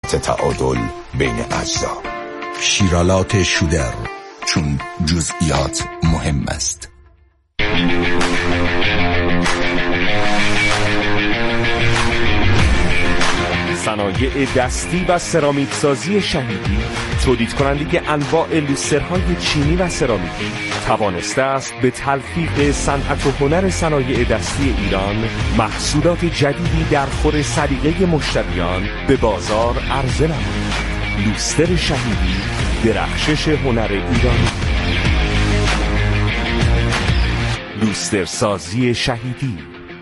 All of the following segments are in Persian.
ضبط تعادل بین اجزا. شیرالات شودر، چون جزئیات مهم است. صنایع دستی و سرامیک سازی شهیدی، تولید کننده انواع لوسترهای چینی و سرامیکی، توانسته است به تلفیق صنعت و هنر صنایع دستی ایران محصولات جدیدی در خور سلیقه مشتریان به بازار عرضه نماید. لوستر شهیدی، درخشش هنر ایرانی. لوستر سازی شهیدی.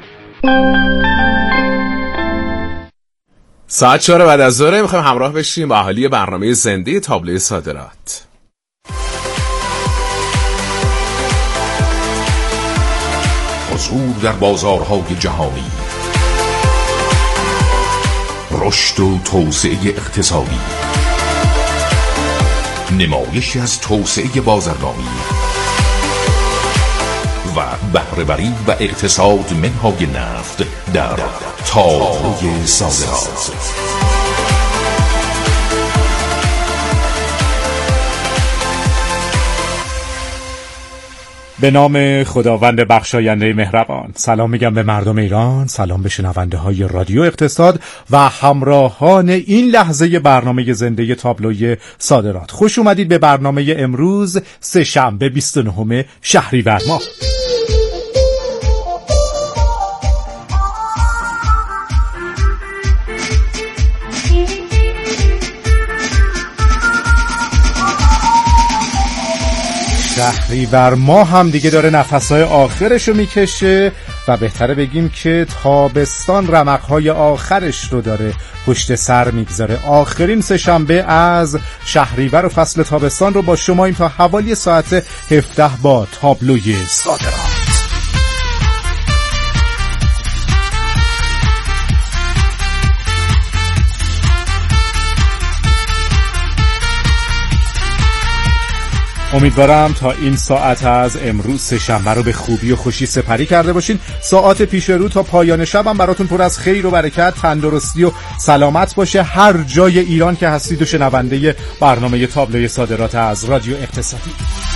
ساعت 4 بعد از ظهر میخوایم همراه بشیم با اهالی برنامه زنده تابلوی صادرات. حضور در بازارهای جهانی، رشد و توسعه اقتصادی، نمایشی از توسعه بازرگانی و بهره‌وری و اقتصاد منهای نفت در تابلوی صادرات. به نام خداوند بخشاینده مهربان. سلام میگم به مردم ایران، سلام به شنونده های رادیو اقتصاد و همراهان این لحظه برنامه زنده تابلوی صادرات. خوش اومدید به برنامه امروز سه‌شنبه 29 شهریور ماه. شهریور ماه هم دیگه داره نفسهای آخرشو میکشه و بهتره بگیم که تابستان رمقهای آخرش رو داره پشت سر میگذاره. آخرین سه‌شنبه از شهریور و فصل تابستان رو با شما این تا حوالی ساعت 17 با تابلوی صادرات. امیدوارم تا این ساعت از امروز سه‌شنبه رو به خوبی و خوشی سپری کرده باشین. ساعت پیش رو تا پایان شب هم براتون پر از خیر و برکت، تندرستی و سلامت باشه هر جای ایران که هستید و شنونده برنامه تابلوی صادرات از رادیو اقتصادی.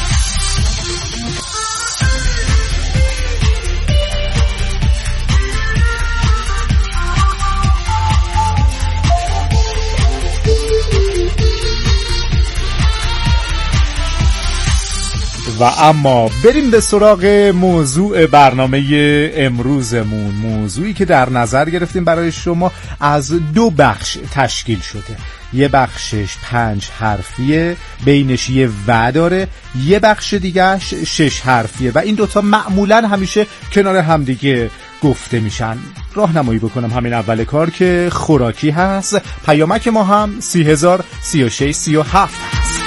و اما بریم به سراغ موضوع برنامه امروزمون. موضوعی که در نظر گرفتیم برای شما از 2 بخش تشکیل شده. یه بخشش 5 حرفیه، بینش یه و داره، یه بخش دیگهش 6 حرفیه و این دوتا معمولا همیشه کنار همدیگه گفته میشن. راهنمایی بکنم همین اول کار که خوراکی هست. پیامک ما هم 30,036,37 هست.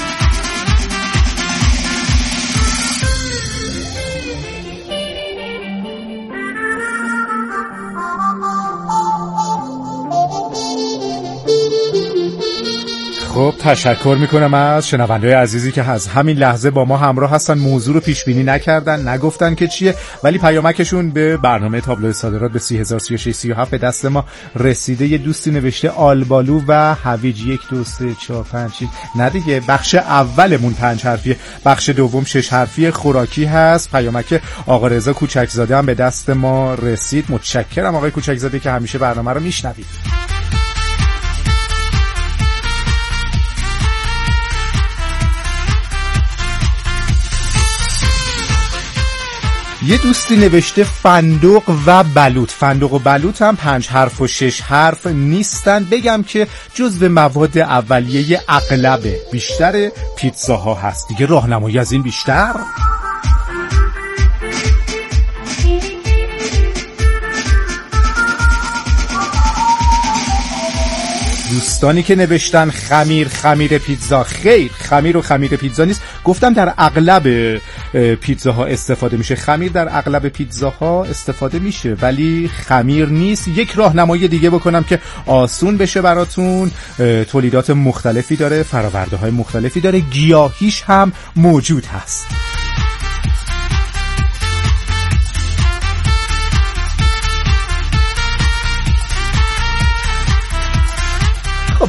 خب تشکر میکنم از شنونده‌های عزیزی که از همین لحظه با ما همراه هستن. موضوع رو پیش بینی نکردن، نگفتن که چیه، ولی پیامکشون به برنامه تابلوی صادرات به 30,036,37 به دست ما رسیده. یه دوستی نوشته آلبالو و هویج 1 2 3 4 5 6. نه دیگه، بخش اولمون 5 حرفیه، بخش دوم 6 حرفیه. خوراکی هست. پیامک آقا رضا کوچکزاده هم به دست ما رسید. متشکرم آقای کوچکزاده که همیشه برنامه رو میشنوید. یه دوستی نوشته فندق و بلوط. فندق و بلوط هم 5 حرف و 6 حرف نیستن. بگم که جزو مواد اولیه اغلب بیشتر پیتزاها هست. دیگه راهنمایی از این بیشتر؟ دوستانی که نوشتن خمیر پیتزا، خیر، خمیر و خمیر پیتزا نیست. گفتم در اغلب پیتزاها استفاده میشه. خمیر در اغلب پیتزاها استفاده میشه ولی خمیر نیست. یک راهنمایی دیگه بکنم که آسون بشه براتون. تولیدات مختلفی داره، فراورده های مختلفی داره، گیاهیش هم موجود هست.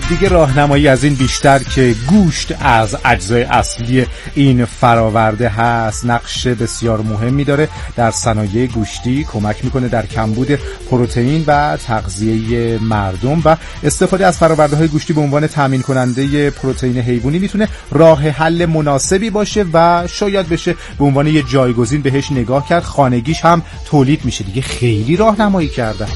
دیگه راهنمایی از این بیشتر که گوشت از اجزای اصلی این فراورده هست نقش بسیار مهمی داره در صنایع گوشتی، کمک میکنه در کمبود پروتئین و تغذیه مردم و استفاده از فرآورده‌های گوشتی به عنوان تامین کننده پروتئین حیوانی میتونه راه حل مناسبی باشه و شاید بشه به عنوان یه جایگزین بهش نگاه کرد. خانگیش هم تولید میشه دیگه. خیلی راهنمایی کردم.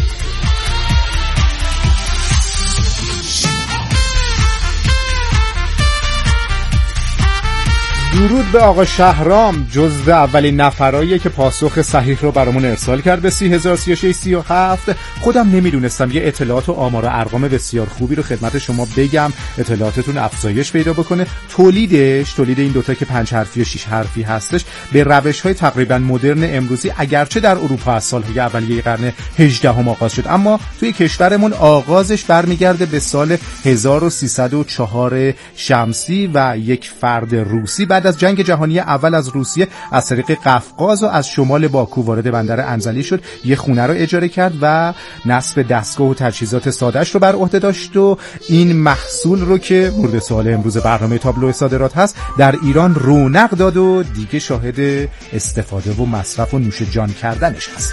درود به آقا شهرام، جزو اولین نفراییه که پاسخ صحیح رو برامون ارسال کرد به 303637. خودم نمیدونستم. یه اطلاعات و آمار و ارقام بسیار خوبی رو خدمت شما بگم، اطلاعاتتون افزایش پیدا بکنه. تولید این دوتا که 5 حرفی و 6 حرفی هستش به روش‌های تقریبا مدرن امروزی، اگرچه در اروپا از سال‌های اولیه قرن 18 آغاز شد، اما توی کشورمون آغازش برمیگرده به سال 1304 شمسی و یک فرد روسی بعد از جنگ جهانی اول از روسیه از طریق قفقاز و از شمال باکو وارد بندر انزلی شد. یه خونه رو اجاره کرد و نصب دستگاه و تجهیزات ساده‌اش رو بر عهده داشت و این محصول رو که مورد سوال امروز برنامه تابلو صادرات هست در ایران رونق داد و دیگه شاهد استفاده و مصرف و نوش جان کردنش هست.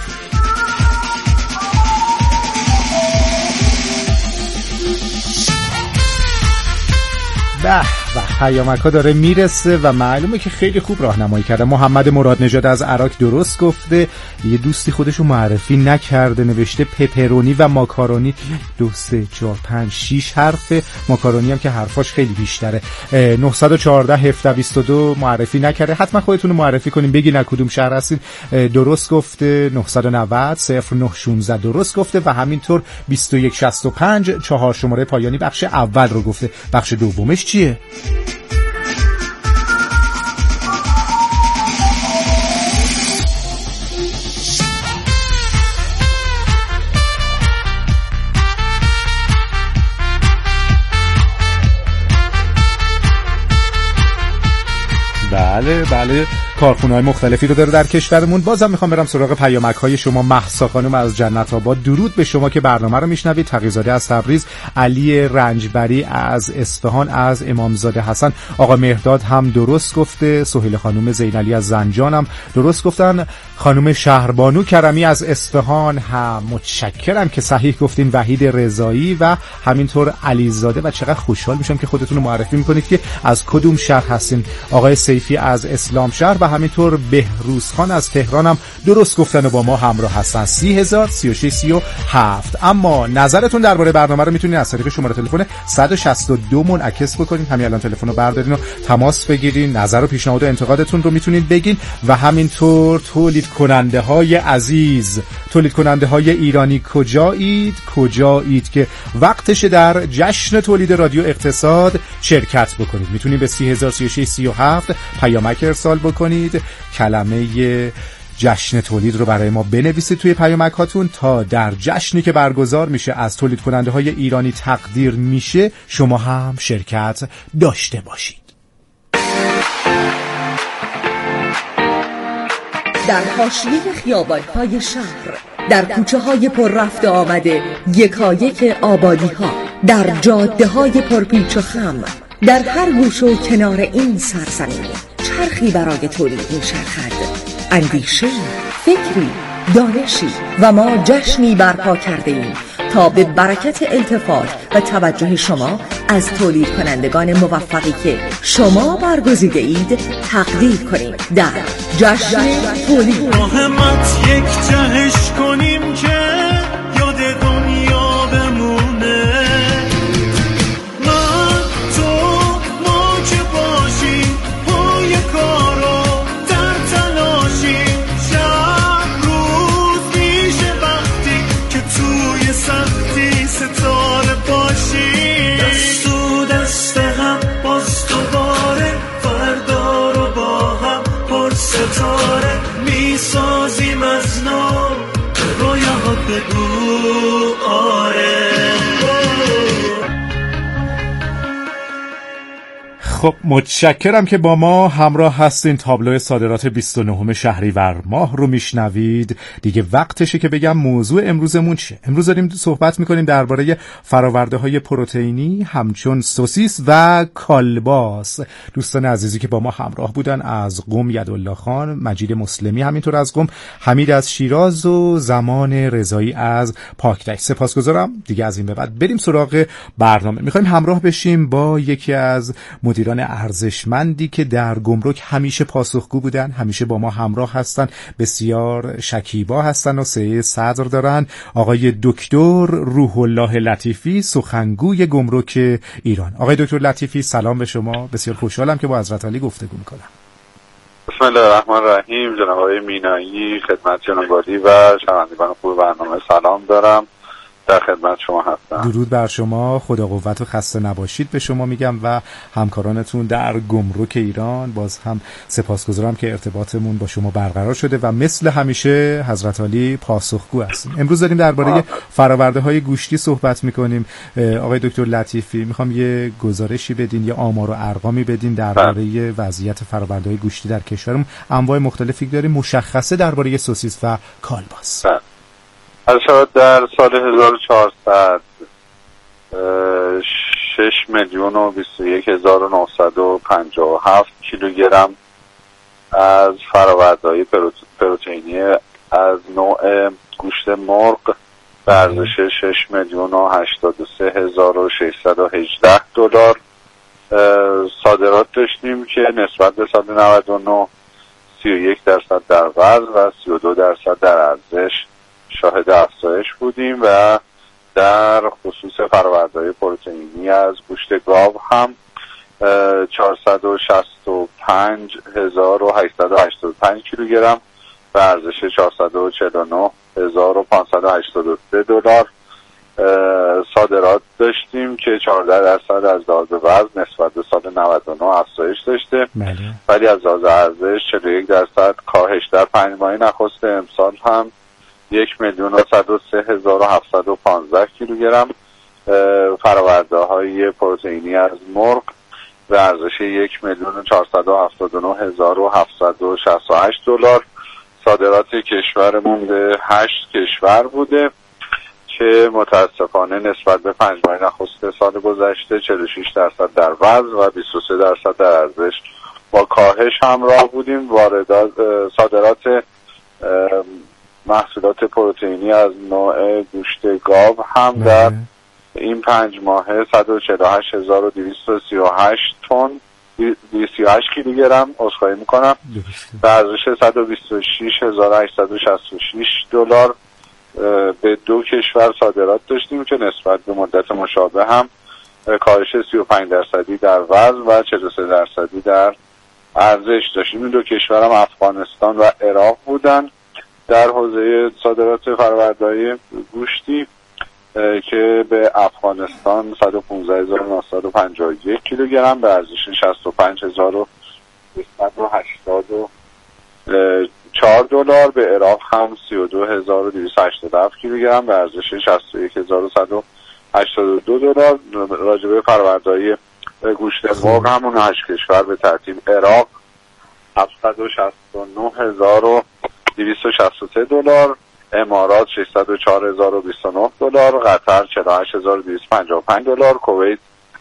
و پیامک ها داره میرسه و معلومه که خیلی خوب راهنمایی کرده. محمد مراد نژاد از عراق درست گفته. یه دوستی خودشو معرفی نکرده، نوشته پپرونی و ماکارونی. 2 3 4 5 6 حرف. ماکارونی هم که حرفاش خیلی بیشتره. 914 1722 معرفی نکرده. حتما خودتون رو معرفی کنین، بگین از کدوم شهر هستین. درست گفته. 990 0916 درست گفته و همینطور 2165 4 شماره پایانی بخش اول رو گفته. بخش دومش چیه؟ بله کارخونه‌های مختلفی رو داره در کشورمون. بازم میخوام برم سراغ پیامک‌های شما. مهسا خانم از جنت آباد، درود به شما که برنامه رو میشنوید. تقی‌زاده از تبریز، علی رنجبری از اصفهان، از امامزاده حسن، آقا مهرداد هم درست گفته. سهیل خانم زینالی از زنجان هم درست گفتن. خانم شهربانو کرمی از اصفهان هم متشکرم که صحیح گفتین. وحید رضایی و همینطور علیزاده و چقدر خوشحال میشم که خودتون رو معرفی میکنید که از کدوم شهر هستین. آقای سیفی از اسلام شهر و همینطور بهروز خان از تهران هم درست گفتن و با ما همراه هستن. 303637. اما نظرتون درباره برنامه رو میتونید از طریق شماره تلفن 162 منعکس بکنید. همین الان تلفن رو بردارین و تماس بگیرین. نظر و پیشنهاد و انتقادتون رو میتونید بگین و همینطور تولید کننده های عزیز، تولید کننده های ایرانی کجایید که وقتش در جشن تولید رادیو اقتصاد شرکت بکنید. میتونید به 303637 پیامک ارسال بکنید. کلمه جشن تولید رو برای ما بنویسید توی پیامک هاتون تا در جشنی که برگزار میشه از تولید کننده های ایرانی تقدیر میشه شما هم شرکت داشته باشید. در حاشیه خیابان‌های شهر، در کوچه‌های پر رفت و آمده یکایک آبادی‌ها، در جاده‌های پرپیچ و خم، در هر گوشه و کنار این سرزمین چرخی برای تولید می‌چرخد. اندیشه، فکری، دانشی و ما جشنی برپا کرده ایم تا به برکت التفات و توجه شما از تولید کنندگان موفقی که شما برگزیده اید تقدیر کنیم در جشن تولید. مهمت یک جهش کنیم که یاد دنیا بمونه. من تو ما که باشیم پای کارو در تلاشیم. شب روز میشه وقتی که توی سختی ستاره باشیم. دست و دست هم باز دوباره فردا رو با هم پر ستاره میسازیم از نو. رویاها خب متشکرم که با ما همراه هستین. تابلو صادرات 29 شهریور ماه رو میشنوید. دیگه وقتشه که بگم موضوع امروزمون چیه. امروز داریم صحبت میکنیم درباره فراورده های پروتئینی همچون سوسیس و کالباس. دوستان عزیزی که با ما همراه بودن از قم یدالله خان، مجید مسلمی همینطور از قم، حمید از شیراز و زمان رضایی از پاکدشت. سپاسگزارم. دیگه از این به بعد بریم سراغ برنامه. میخوایم همراه بشیم با یکی از مدیران ارزشمندی که در گمرک همیشه پاسخگو بودن، همیشه با ما همراه هستن، بسیار شکیبا هستن و سعی صدر دارن. آقای دکتر روح الله لطیفی، سخنگوی گمرک ایران. آقای دکتر لطیفی سلام به شما. بسیار خوشحالم که با حضرت علی گفتگو میکنم. بسم الله الرحمن الرحیم. جناب آقای مینایی، خدمت جناب عالی و شنوندگان خوب برنامه سلام دارم. در خدمت شما هستم. درود بر شما. خدا قوت و خسته نباشید به شما میگم و همکارانتون در گمرک ایران. باز هم سپاسگزارم که ارتباطمون با شما برقرار شده و مثل همیشه حضرت علی پاسخگو هستیم. امروز داریم درباره فرآورده‌های گوشتی صحبت میکنیم. آقای دکتر لطیفی میخوام یه گزارشی بدین، یه آمار و ارقامی بدین درباره وضعیت فرآورده‌های گوشتی در کشورمون. انواع مختلفی داریم، مشخصه درباره سوسیس و کالباس. شاید در سال 1400 6,021,957 کیلوگرم از فرآورده‌های پروتئینی از نوع گوشت مرغ به ارزش 6,083,618 دلار صادرات داشتیم که نسبت به سال 99 31% در وزن و 32% در ارزش شاهد افزایش بودیم و در خصوص فرآورده‌های پروتئینی از گوشت گاو هم 465,885 کیلوگرم به ارزش 449,583 دلار صادرات داشتیم که 14% از لحاظ وزن نسبت به سال 99 افزایش داشته، ولی از لحاظ ارزش 41% کاهش. در 5 ماه نخست امسال هم 1,103,715 کیلوگرم فرآورده‌های پروتئینی از مرغ به ارزش 1,479,768 دلار صادرات کشورمون به 8 کشور بوده که متاسفانه نسبت به 5 ماه نخست سال گذشته 46% در وزن و 23% در ارزش با کاهش همراه بودیم. صادرات محصولات پروتئینی از نوع گوشت گاو هم در این 5 ماهه 148,238 تن 238 کیلوگرم عذرخواهی میکنم به ارزش 126,866 دلار به 2 کشور صادرات داشتیم که نسبت به مدت مشابه هم کاهش 35% در وزن و 43% در ارزش داشتیم. این 2 کشور هم افغانستان و عراق بودن در حوزه صادرات فرآورده‌های گوشتی که به افغانستان 115,951 کیلوگرم به ارزش 65,284 دلار، به عراق هم 32,287 کیلوگرم به ارزش 61,182 دلار. راجبه فرآورده‌های گوشت مرغ همون 8 کشور به ترتیب: عراق 769,263 دلار، امارات 604,029 دلار، قطر 48,255 دلار، کویت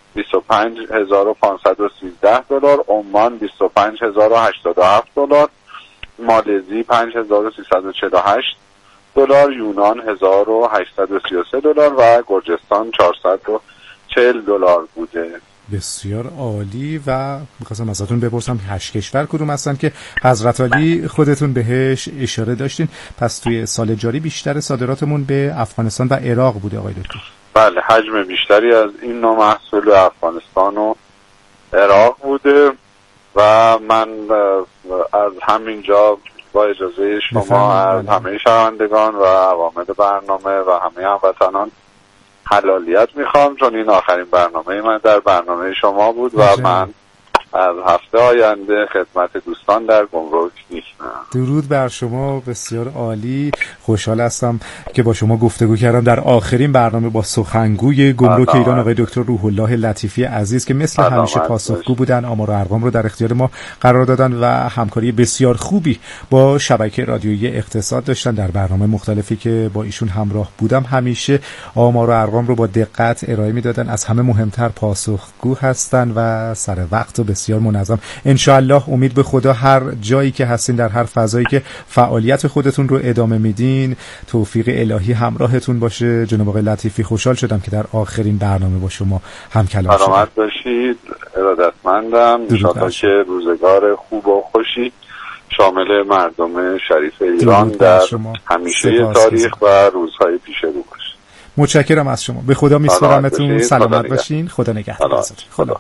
25,513 دلار، عمان 25,087 دلار، مالزی 5,348 دلار، یونان 1,833 دلار و گرجستان 440 دلار بوده. بسیار عالی. و می‌خواستم ازتون بپرسم 8 کشور کدوم هستن که حضرت علی خودتون بهش اشاره داشتین؟ پس توی سال جاری بیشتر صادراتمون به افغانستان و عراق بوده آقای دکتر؟ بله، حجم بیشتری از این نوع محصول افغانستان و عراق بوده و من از همینجا با اجازه شما از همه شنوندگان و عوامل برنامه و همه هموطنان حلالیت میخوام، چون این آخرین برنامه من در برنامه شما بود و من از هفته آینده خدمت دوستان در گمرک میشنم. درود بر شما، بسیار عالی. خوشحال هستم که با شما گفتگو کردم در آخرین برنامه با سخنگوی گمرک ایران آقای دکتر روح الله لطیفی عزیز که مثل همیشه پاسخگو بودن، آمار و ارقام رو در اختیار ما قرار دادن و همکاری بسیار خوبی با شبکه رادیویی اقتصاد داشتن. در برنامه مختلفی که با ایشون همراه بودم همیشه آمار و ارقام رو با دقت ارائه میدادن. از همه مهمتر پاسخگو هستن و سر وقت و بسیار منظم. ان شاء الله امید به خدا هر جایی که هستین، در هر فضایی که فعالیت خودتون رو ادامه میدین، توفیق الهی همراهتون باشه. جناب آقای لطیفی، خوشحال شدم که در آخرین برنامه با شما هم کلام شدم. سلامت باشید، ارادتمندم. ان شاء الله که روزگار خوب و خوشی شامل مردم شریف ایران در همیشه تاریخ و روزهای پیش رو باشه. متشکرم از شما. به خدا میسپارمتون. سلامت باشین. خدا نگهدارتون. خدا.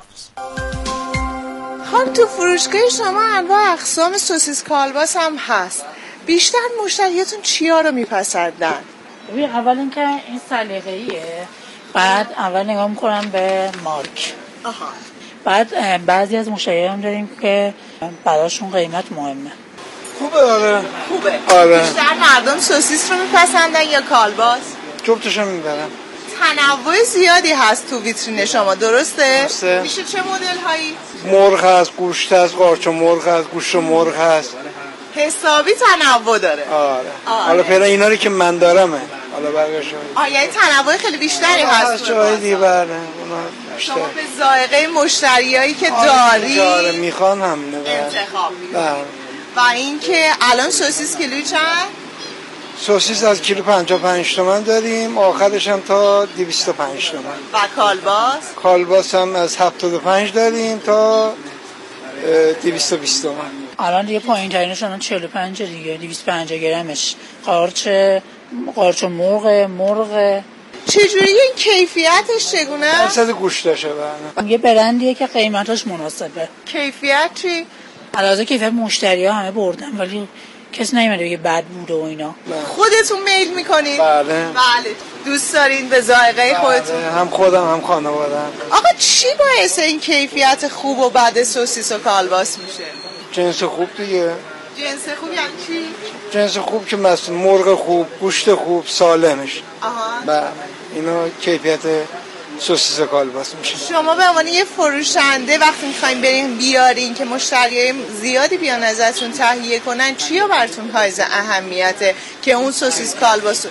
تو فروشگاه شما انواع اقسام سوسیس کالباس هم هست. بیشتر مشتریاتون چیا رو میپسندن؟ ببین، اول اینکه این سلیقه‌ایه، بعد اول نگاه میکنم به مارک. بعد بعضی از مشتریان داریم که براشون قیمت مهمه. خوبه. آره. بیشتر مردم سوسیس رو میپسندن یا کالباس؟ جفتشون میبرن. تنوع زیادی هست تو ویترین شما، درسته؟ میشه چه مدل هایی؟ مرغ هست، گوشت هست، قارچ مرغ هست، گوشت مرغ هست. حسابی تنوع داره. آره. حالا فعلا اینا رو که من دارمه. حالا بقیه‌اش یعنی تنوع خیلی بیشتری هست. جای دیگه بله. شما به ذائقه مشتریایی که داره میخوان همینه انتخاب میکنید. و اینکه الان سوسیس کیلویی چند؟ سوسیس از کیلو 55 تومن داریم، آخرش هم تا 205 تومن. و کالباس؟ کالباس هم از 75 داریم تا 220 تومن. الان دیگه پایین ترینش الان 45 دیگه، 250 گرمش. قارچ و مرغ. چجوری این کیفیتش چگونه؟ درصد گوشتشه بله. یه برندیه که قیمتاش مناسبه. کیفیت چی؟ علاوه کیفیت مشتری‌ها همه بردن ولی کسی نمی‌دونه بگه بد بوده و اینا. خودتون میل میکنین؟ بله. دوست دارین به ذائقه خودتون؟ هم خودم هم خانواده‌ام. آقا چی باعث این کیفیت خوب و بد سوسیس و کالباس میشه؟ جنس خوب دیگه. جنس خوب یعنی چی؟ جنس خوب که مثلا مرغ خوب، گوشت خوب، سالمش. بله. اینا کیفیت سوسیس کالباس میشه. شما به عنوان یه فروشنده وقتی میخواین برین بیارین که مشتریای زیادی بیان ازتون تهیه کنن، چیا براتون حائز اهمیته که اون سوسیس کالباس و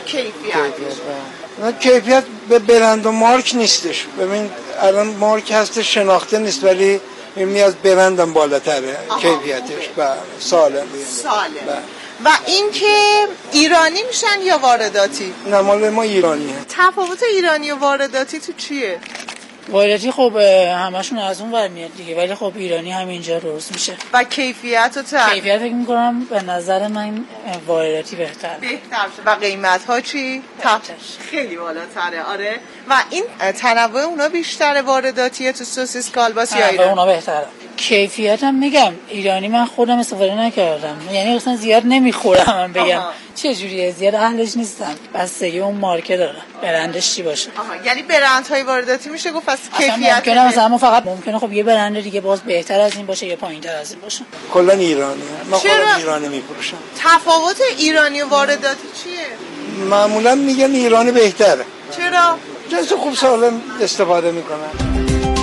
کیفیت به برند و مارک نیستش. ببین الان مارک هست شناخته نیست ولی از برندم بالاتره کیفیتش. سالم. و این که ایرانی میشن یا وارداتی؟ نه مال ما ایرانیه. تفاوت ایرانی و وارداتی تو چیه؟ وارداتی خب همشون از اون ور میاد دیگه، ولی خب ایرانی هم اینجا روز میشه. و کیفیت کیفیت فکر میکنم به نظر من وارداتی بهتر و قیمت ها چی؟ خیلی بالاتره. آره. و این تنوع اونا بیشتره وارداتیه تو سوسیس کالباس یا ایرانی؟ اونا بهتره. کیفیت هم میگم ایرانی من خودم استفاده نکردم، یعنی اصلا زیاد نمیخورم. من بگم چه جوریه، زیاد اهلش نیستم. بستگی اون مارکت داره برندش چی باشه. یعنی برندهای وارداتی میشه گفت از کیفیت ممکنه مثلا فقط ممکنه خب یه برند دیگه باز بهتر از این باشه یا پایین‌تر از این باشه. کلا ایرانیه. من خودم ایرانی میفروشم. تفاوت ایرانی و وارداتی چیه؟ معمولا میگن ایرانی بهتره. چرا؟ جنس خوب سالم استفاده میکنن.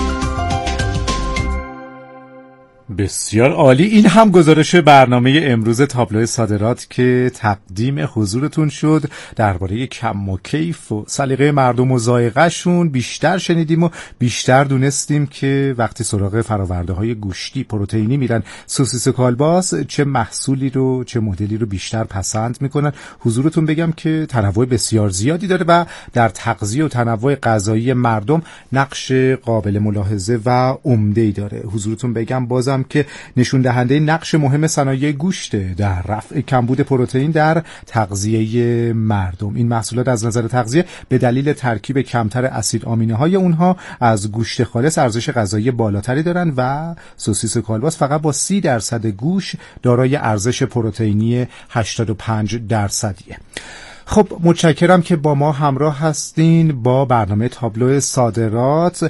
بسیار عالی. این هم گزارش برنامه امروز تابلو صادرات که تقدیم حضورتون شد. درباره کم و کیف و سلیقه مردم و ذائقه‌شون بیشتر شنیدیم و بیشتر دونستیم که وقتی سراغ فراورده‌های گوشتی پروتئینی میرن، سوسیس کالباس چه محصولی رو چه مدلی رو بیشتر پسند میکنن. حضورتون بگم که تنوع بسیار زیادی داره و در تغذیه و تنوع غذایی مردم نقش قابل ملاحظه و عمده‌ای داره. حضورتون بگم بازم که نشون دهنده نقش مهم صنایع گوشت در رفع کمبود پروتئین در تغذیه مردم. این محصولات از نظر تغذیه به دلیل ترکیب کمتر اسید آمینه های اونها از گوشت خالص ارزش غذایی بالاتری دارن و سوسیس کالباس فقط با 30% گوشت دارای ارزش پروتئینی 85%. خب متشکرم که با ما همراه هستین با برنامه تابلو صادرات.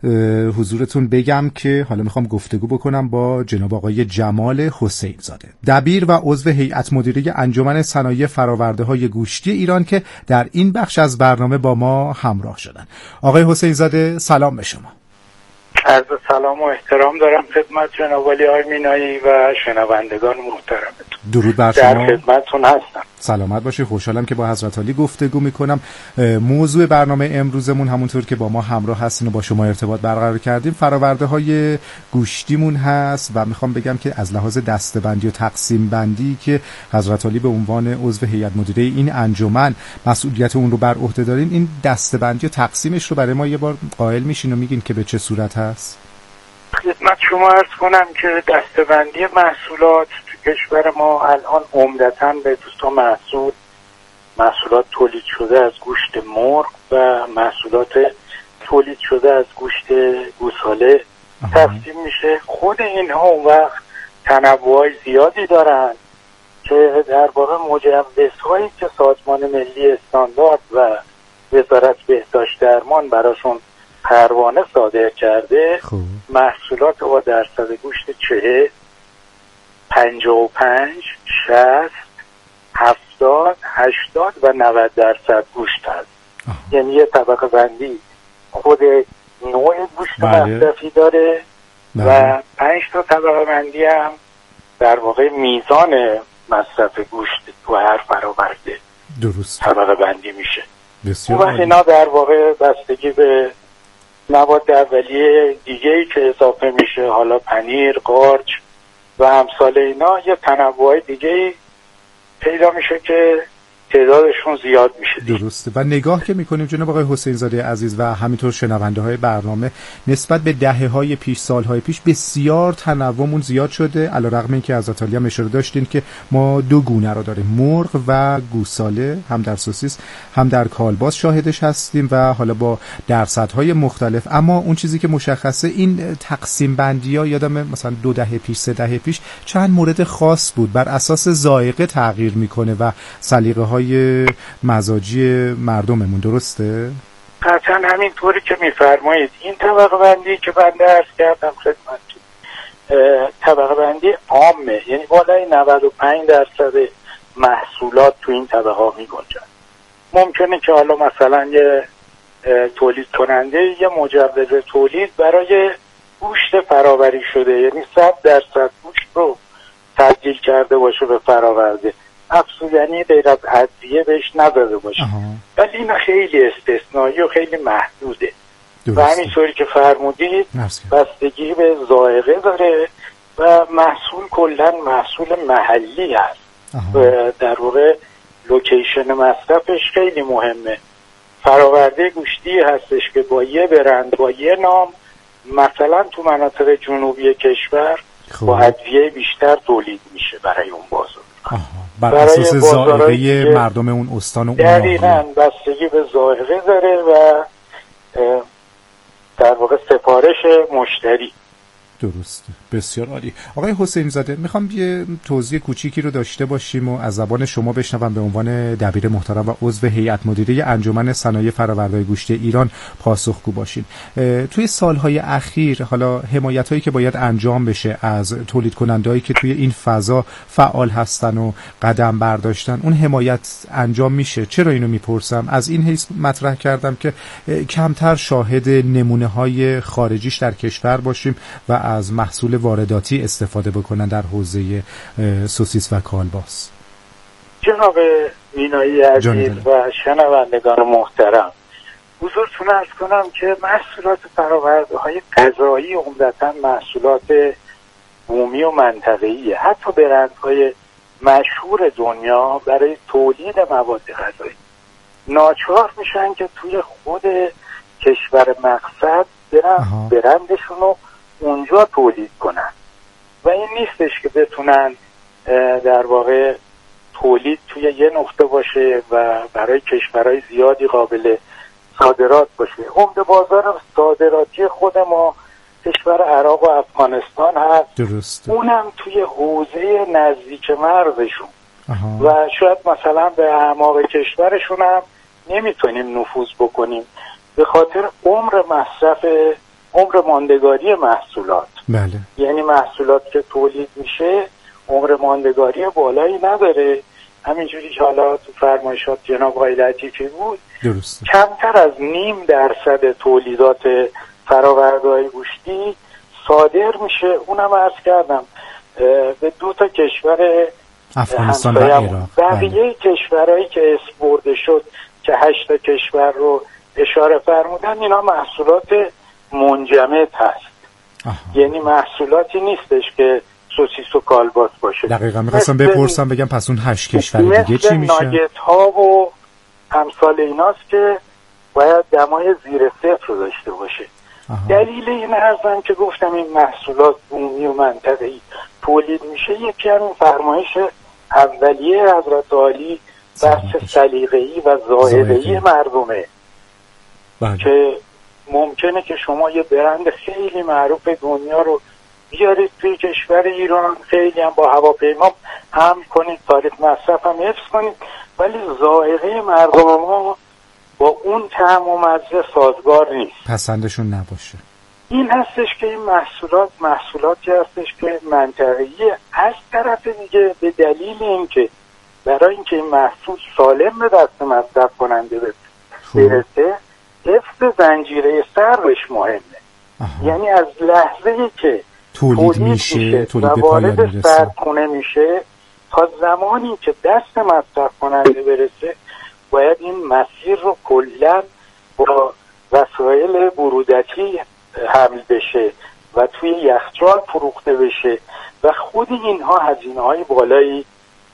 حضورتون بگم که حالا میخوام گفتگو بکنم با جناب آقای جمال حسین زاده، دبیر و عضو هیئت مدیره انجمن صنایع فرآورده‌های گوشتی ایران که در این بخش از برنامه با ما همراه شدن. آقای حسین زاده سلام به شما. عرض سلام و احترام دارم خدمت جناب علی مینایی و شنوندگان محترمتون. درود بر شما. در خدمتتون هستم. سلامت باشی. خوشحالم که با حضرت عالی گفتگو میکنم. موضوع برنامه امروزمون همونطور که با ما همراه هستین و با شما ارتباط برقرار کردیم فرآورده های گوشتیمون هست و میخوام بگم که از لحاظ دسته‌بندی و تقسیم بندی که حضرت عالی به عنوان عضو هیئت مدیره این انجمن مسئولیت اون رو بر عهده دارین، این دسته‌بندی و تقسیمش رو برای ما یه بار قائل میشین و میگین که به چه صورت هست؟ خدمت شما عرض کنم که دسته‌بندی محصولات تو کشور ما الان عمدتاً به دو تا محصولات تولید شده از گوشت مرغ و محصولات تولید شده از گوشت گوساله تقسیم میشه. خود اینها اون وقت تنوع زیادی دارن که در واقع مجوزهایی که سازمان ملی استاندارد و وزارت بهداشت درمان براشون پروانه صادر کرده محصولات با درصد گوشت 40 55 60 70 80 و 90% گوشت هست. یعنی یه طبقه بندی خود نوع گوشت مصرفی داره و 5 تا طبقه بندی هم در واقع میزان مصرف گوشت تو هر فرآورده درست طبقه بندی میشه. بسیار و اینا در واقع بستگی به مواد اولیه دیگه‌ای که اضافه میشه، حالا پنیر، قارچ و امثال اینا، یه تنوع دیگه‌ای پیدا میشه که تعدادشون زیاد میشه. درسته. و نگاه که میکنیم جناب آقای حسین زاده عزیز و همینطور شنونده های برنامه نسبت به دهه‌های پیش، سالهای پیش بسیار تنوعمون زیاد شده، علیرغم اینکه حضرت عالی هم اشاره داشتین که ما دو گونه رو داریم، مرغ و گوساله، هم در سوسیس هم در کالباس شاهدش هستیم و حالا با درصدهای مختلف. اما اون چیزی که مشخصه این تقسیم بندی‌ها، یادم مثلا 2 دهه پیش 3 دهه پیش چند مورد خاص بود، بر اساس ذائقه تغییر میکنه و سلیقه‌های مزاجی مردممون. درسته؟ قطعا همینطوری که میفرمایید. این طبقه بندی که بنده عرض کردم خدمتتون طبقه بندی عامه، یعنی بالای 95% محصولات تو این طبقه ها میگنجن. ممکنه که حالا مثلا یه تولید کننده یه مجوز تولید برای گوشت فرآوری شده، یعنی 100% گوشت رو تبدیل کرده باشه به فرآورده، افزودنی غیر از ادویه بهش نداده باشه، ولی این خیلی استثنایی و خیلی محدوده. و همینطوری که فرمودید بستگی به ذائقه داره و محصول کلا محصول محلی هست و در واقع لوکیشن مصرفش خیلی مهمه. فرآورده گوشتی هستش که با یه برند، با یه نام، مثلا تو مناطق جنوبی کشور با ادویه بیشتر تولید میشه برای اون بازار. بر اساس ذائقه مردم اون استان و اون دقیقاً بستگی به ذائقه داره و در واقع سفارش مشتری. درسته. بسیار عالی. آقای حسین زاده میخوام یه توضیح کوچیکی رو داشته باشیم و از زبان شما بشنوم به عنوان دبیر محترم و عضو هیئت مدیره انجمن صنایع فرآورده گوشت ایران پاسخگو باشین. توی سالهای اخیر حالا حمایتایی که باید انجام بشه از تولید کنندهایی که توی این فضا فعال هستن و قدم برداشتن، اون حمایت انجام میشه؟ چرا اینو میپرسم؟ از این حیث مطرح کردم که کمتر شاهد نمونه‌های خارجیش در کشور باشیم و از محصول وارداتی استفاده بکنن در حوزه سوسیس و کالباس. جناب مینایی عزیز و شنوندگان محترم، حضورتون عرض کنم که محصولات فرآورده‌های غذایی عمدتاً محصولات بومی و منطقه‌ایه. حتی برندهای مشهور دنیا برای تولید مواد غذایی ناچار میشن که توی خود کشور مقصد برندشون رو اونجا تولید کنن و این نیستش که بتونن در واقع تولید توی یه نقطه باشه و برای کشورهای زیادی قابل صادرات باشه. عمده بازار صادراتی خود ما کشور عراق و افغانستان هست. درسته. اونم توی حوزه نزدیک مرزشون و شاید مثلا به اعماق کشورشون هم نمیتونیم نفوذ بکنیم به خاطر عمر مصرف عمر ماندگاری محصولات. بله. یعنی محصولات که تولید میشه عمر ماندگاری بالایی نداره، همینجوری که حالا تو فرمایشات جناب آقای لطیفی بود، درسته. کمتر از 0.5% تولیدات فرآورده‌های گوشتی صادر میشه. اونم عرض کردم به 2 کشور افغانستان و عراق. بقیه کشورهایی که اسم برده شد که 8 کشور رو اشاره فرمودن، اینا محصولات منجمد هست. یعنی محصولاتی نیستش که سوسیس و کالباس باشه. دقیقاً می‌خواستم بپرسم بگم پس اون 8 کشور دیگه چی میشه؟ ناگت ها و امثال ایناست که باید دمای زیر 0 رو داشته باشه. دلیل این عرضم که گفتم این محصولات بومی و منطقه‌ای تولید میشه، یکی همین فرمایش اولیه حضرت عالی بحث سلیقه‌ای و ظاهری مردمه که ممکنه که شما یه برند خیلی معروف دنیا رو بیارید توی کشور ایران، خیلی هم با هواپیما هم کنید، تاریخ مصرف هم حفظ کنید، ولی ذائقه مردم ما با اون طعم و مزه سازگار نیست، پسندشون نباشه. این هستش که این محصولاتی هستش که منطقه‌ایه. از طرف دیگه به دلیل اینکه برای اینکه این محصول سالم به دست مصرف کننده برسه، حفظ زنجیره سرش مهمه. یعنی از لحظه‌ای که تولید میشه و وارد سردخونه میشه تا زمانی که دست مصرف کننده برسه، باید این مسیر رو کلاً با وسایل برودتی حمل بشه و توی یخچال فروخته بشه و خود اینها هزینه‌های بالایی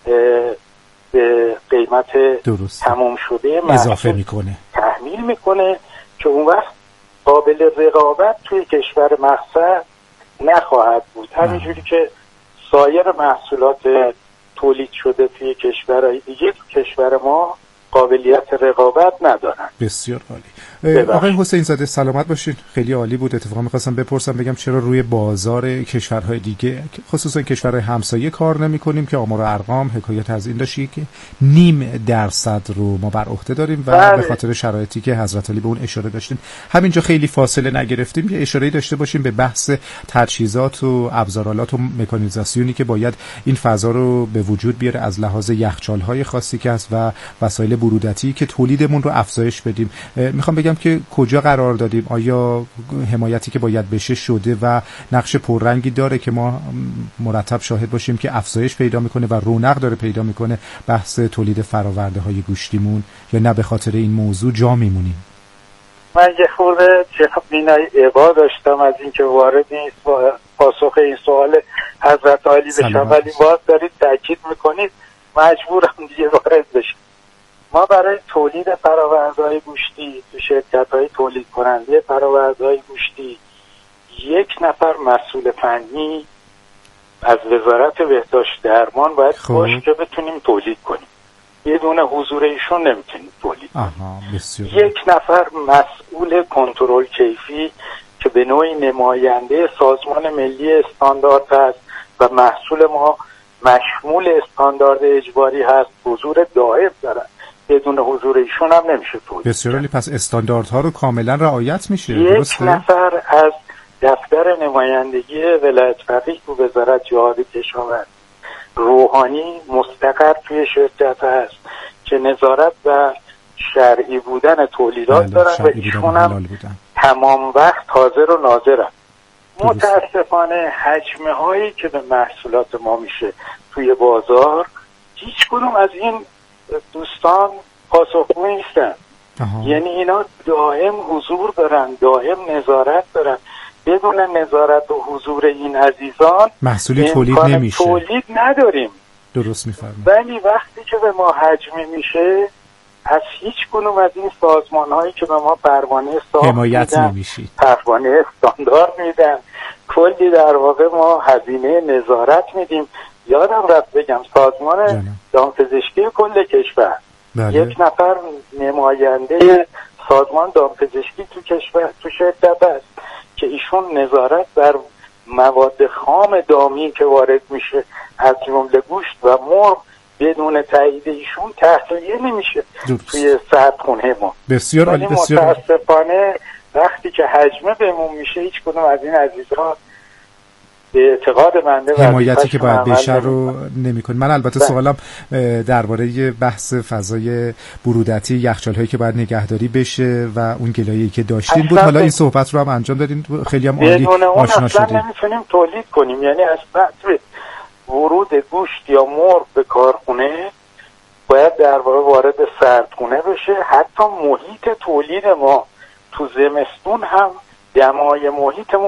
به قیمت تمام شده اضافه میکنه، تحمیل میکنه که اون وقت قابل رقابت توی کشور مقصد نخواهد بود. همینجوری که سایر محصولات تولید شده توی کشورهای دیگه تو کشور ما قابلیت رقابت ندارن. بسیار عالی. آقای حسین زاده سلامت باشین، خیلی عالی بود. اتفاقا می‌خواستم بپرسم بگم چرا روی بازار کشورهای دیگه خصوصا کشورهای همسایه کار نمی‌کنیم که آمار و ارقام حکایت از این داشتی که 0.5% رو ما بر عهده داریم و به خاطر شرایطی که حضرت علی به اون اشاره داشتین همینجا خیلی فاصله نگرفتیم یه اشاره‌ای داشته باشیم به بحث تجهیزات و ابزارالات و مکانیزاسیونی که باید این فضا رو به وجود بیاره از لحاظ یخچال‌های خاصی که هست و وسایل برودتی که تولیدمون رو افزایش بدیم. میخوام بگم که کجا قرار دادیم؟ آیا حمایتی که باید بشه شده و نقش پررنگی داره که ما مرتب شاهد باشیم که افزایش پیدا میکنه و رونق داره پیدا میکنه بحث تولید فراورده های گوشتیمون، یا نه به خاطر این موضوع جا میمونیم؟ من یه خورده جناب بینایی ابا داشتم از اینکه وارد این پاسخ این سوال حضرت عالی بشم، ولی باز دارید تاکید میکنید مجبورم دیگه وارد بشم. ما برای تولید فرآورده‌های گوشتی تو شرکت‌های تولید کننده فرآورده‌های گوشتی 1 نفر مسئول فنی از وزارت بهداشت درمان باید باشه که بتونیم تولید کنیم. بدون حضور ایشون نمیتونیم تولید کنیم. 1 نفر مسئول کنترل کیفی که به نوعی نماینده سازمان ملی استاندارد هست و محصول ما مشمول استاندارد اجباری هست، حضور دائم دارن. بدون حضور ایشون هم نمیشه تولید. بسیار عالی. پس استانداردها رو کاملا رعایت میشه. 1 نفر از دفتر نمایندگی ولایت فقیه تو وزارت جهاد کشاورزی روحانی مستقر توی شرکت هست که نظارت و شرعی بودن تولیدات دارن و ایشون هم تمام وقت حاضر و ناظرن. متاسفانه حجمه هایی که به محصولات ما میشه توی بازار هیچ کدوم از این دوستان پاسخگو نیستن. یعنی اینا دائم حضور دارن، دائم نظارت دارن. بدون نظارت و حضور این عزیزان محصولی تولید نمیشه، تولید نداریم. درست میفرمایید. ولی وقتی که به ما حجمی میشه از هیچ کنوم از این سازمان هایی که به ما پروانه ساخت حمایت نمیشید، پروانه استاندارد میدن، کلی در واقع ما هزینه نظارت میدیم. یادم رفت بگم سازمان دامپزشکی کل کشور 1 نفر نماینده سازمان دامپزشکی تو کشور تو شرکت است که ایشون نظارت بر مواد خام دامی که وارد میشه از جمله گوشت و مرغ بدون تایید ایشون تحلیه نمیشه توی سردخونه ما. بسیار عالی. بسیار متاسفانه وقتی که حجمه بهمون میشه هیچ کدوم از این عزیزها به اعتقاد بنده حمایتی که باید بشه رو نمی‌کنه. من البته سوالم درباره بحث فضای برودتی یخچال‌هایی که باید نگهداری بشه و اون گلایه‌ای که داشتین بود. حالا این صحبت رو هم انجام دادین، خیلی هم عالی آشنا شدیم. اصلا نمی‌تونیم تولید کنیم، یعنی از بعد ورود گوشت یا مرغ به کارخونه باید در واقع وارد سردخونه بشه. حتی محیط تولید ما تو زمستون هم دمای محیطمون